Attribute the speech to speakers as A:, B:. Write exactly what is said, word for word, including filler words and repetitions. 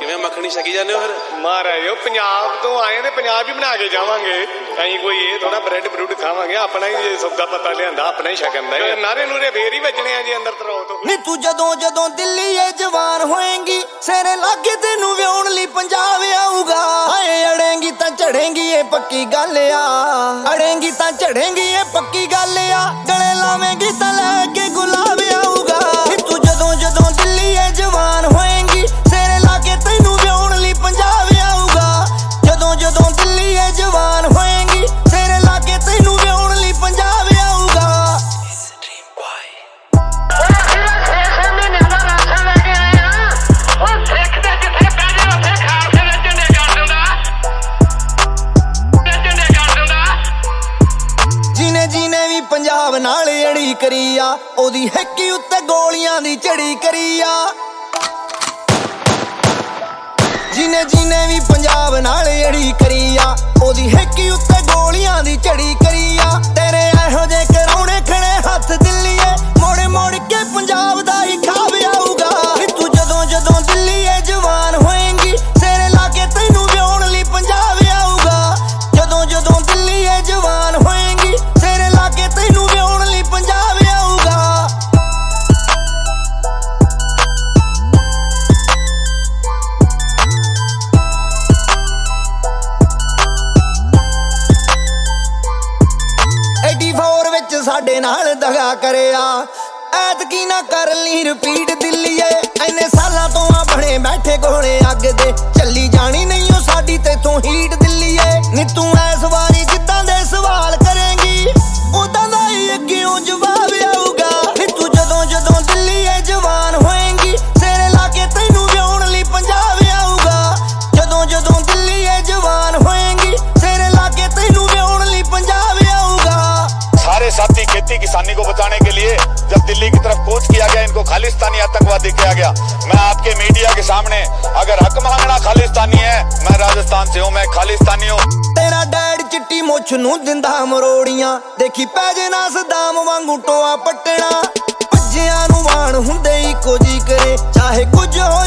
A: किवें मक्खनी छकी जाने हो फिर?
B: महाराज पंजाब तो आए ते पंजाब ही बना के जावांगे। असीं कोई ये थोड़ा ब्रेड ब्रूड खावांगे, अपना ही सौदा पता लिआंदा, अपना ही छकन दा। नारे नूरे फेर ही वजने आ जी अंदर तरो तो।
C: नी तू जदों जदों दिल्ली ए जवान होएंगी, सेरे लागे तेनू व्याउण लई पंजाब आऊगा। हाए अड़ेंगी तां चढ़ेंगी ये पक्की गल आ, अड़ेंगी तां चढ़ेंगी ये पक्की गल आ। गले लावेंगी तां लैके गुलाब आऊगा। नी तू जदों जदों दिल्ली ए जवान होएंगी, सेरे लागे तेनू व्याउण लई पंजाब आऊगा। जदों जदों दिल्ली ए जवान होएंगी, सेरे लागे तेनू व्याउण लई पंजाब आऊगा। पंजाब नाल अड़ी करी आ, ओदी हिक्की उत्ते गोलियां दी चढ़ी करी आ। जिने जिने भी पंजाब नाल अड़ी करी आ, ओदी हिक्की उत्ते गोलियां दी चढ़ी करी आ। तेरे एहो जे कराउणे खड़े हथ दिल्लीए, मोड़ मोड़ के पंजाब दा ही खाब आऊगा। तू जदों जदों दिल्ली ए जवान होएंगी, सेरे लागे तैनू व्याउण लई पंजाब आऊगा। जदों जदों दिल्ली ए जवान होएंगी, सेरे लागे तैनू व्याउण लई पंजाब आऊगा। एटी फोर विच साडे नाल दगा करिया, ऐतकी ना कर ली रिपीट दिल्लीए। इन्ने सालां तो आ बने बैठे घोड़े अग दे, चली जानी नहीं ओ साडी तेथों हीट दिल्लीए। नी तू इस वारी जिद्दां दे सवाल करेंगी, उदां दा ही अग्गेओं जवाब आऊगा। नी तू जदों जदों दिल्ली ए जवान होएंगी, सेरे लागे तैनू व्याउण लई पंजाब आऊगा। जदों जदों दिल्ली ए जवान होएंगी, सेरे लागे तैनू व्याउण लई पंजाब आऊगा।
D: सारे साथी खेती किसानी को बचाने के लिए जब दिल्ली की तरफ कूच किया गया, इनको खालिस्तानी आतंकवादी किया गया। मैं आपके मीडिया के सामने, अगर हक मांगना खालिस्तानी है, मैं राजस्थान से हूँ, मैं खालिस्तानी हूँ।
C: तेरा डैड चिट्टी मुछ नू दिंदा मरोड़ियां, देखी पैजे ना सदाम वांगू टोआ पट्टना। भज्जियां नू वाण हुंदे इको जी करे, चाहे कुछ हो